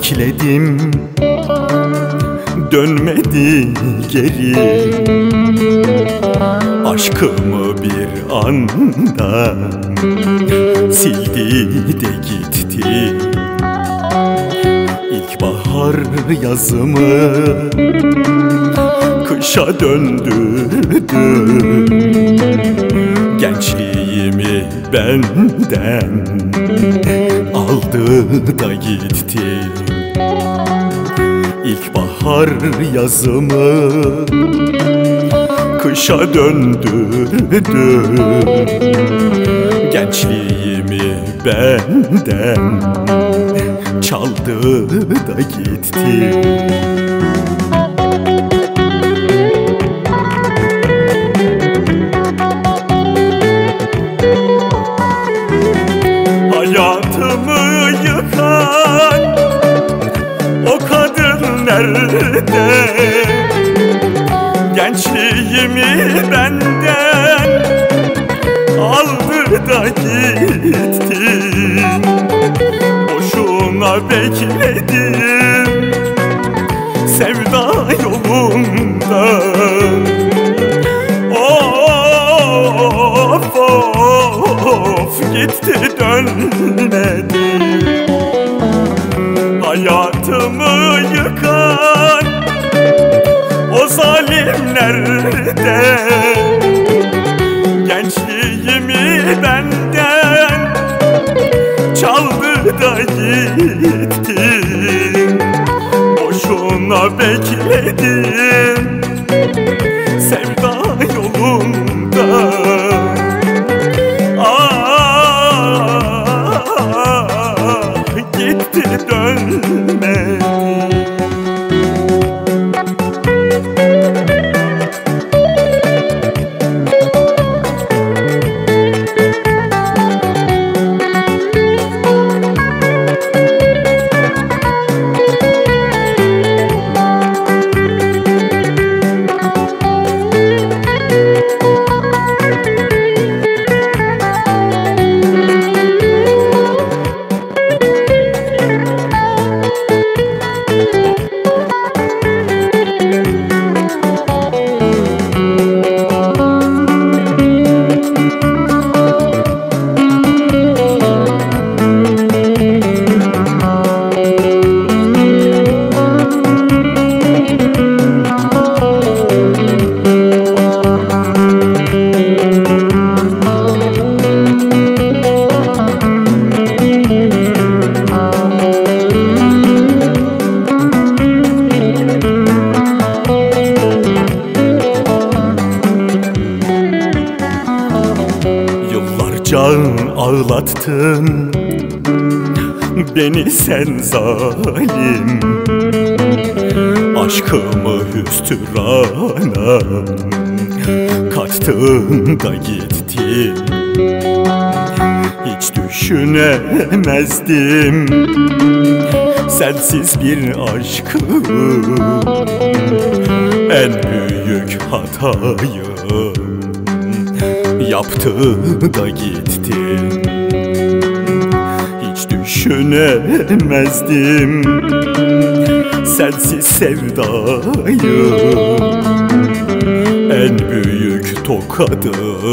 bekledim, dönmedi geri. Aşkımı bir anda sildi de gitti. İlkbahar yazımı kışa döndürdü. Gençliğimi benden aldı da gitti. İlkbahar yazımı kışa döndürdü. Gençliğimi benden çaldı da gitti. Hayatımı yıkan o kadın nerede? Gençliğimi benden aldı da gitti. Boşuna bekledim sevda yolunda. Of of gitti dönmedi. Hayatımı yıkan o zalim nerede? Gençliğimi benden çaldı da gitti. Boşuna bekledim sevda yolunda. Gitti dönmedi. Can ağlattın beni sen zalim. Aşkımı hüsrana kattın da gittin. Hiç düşünemezdim sensiz bir aşkı. En büyük hatayı yaptı da gitti. Hiç düşünemezdim sensiz sevdayı. En büyük tokadı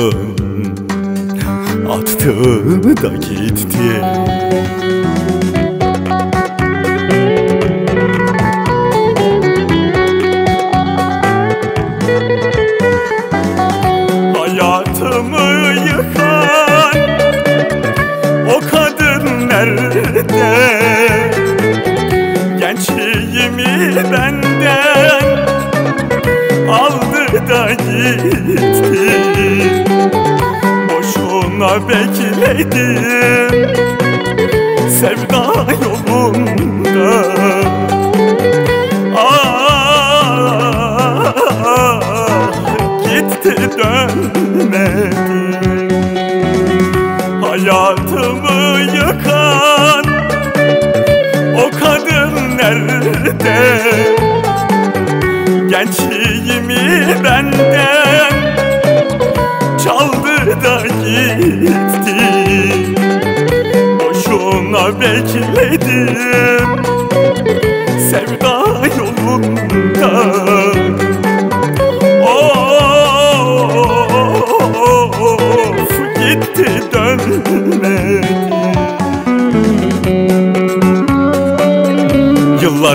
attı da gitti. Hayatımı yıkan o kadın nerede? Gençliğimi benden aldı da gitti. Boşuna bekledim sevda yolunda. Gitti dönmedi. Hayatımı yıkan o kadın nerede? Gençliğimi benden çaldı da gitti. Boşuna bekledim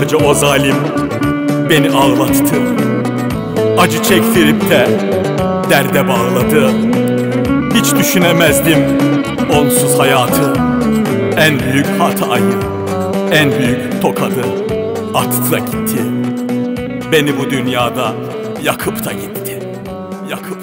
Koskoca o zalim beni ağlattı. Acı çektirip de derde bağladı. Hiç düşünemezdim onsuz hayatı. En büyük hatayı, en büyük tokadı attı da gitti. Beni bu dünyada yakıp da gitti. Yakıp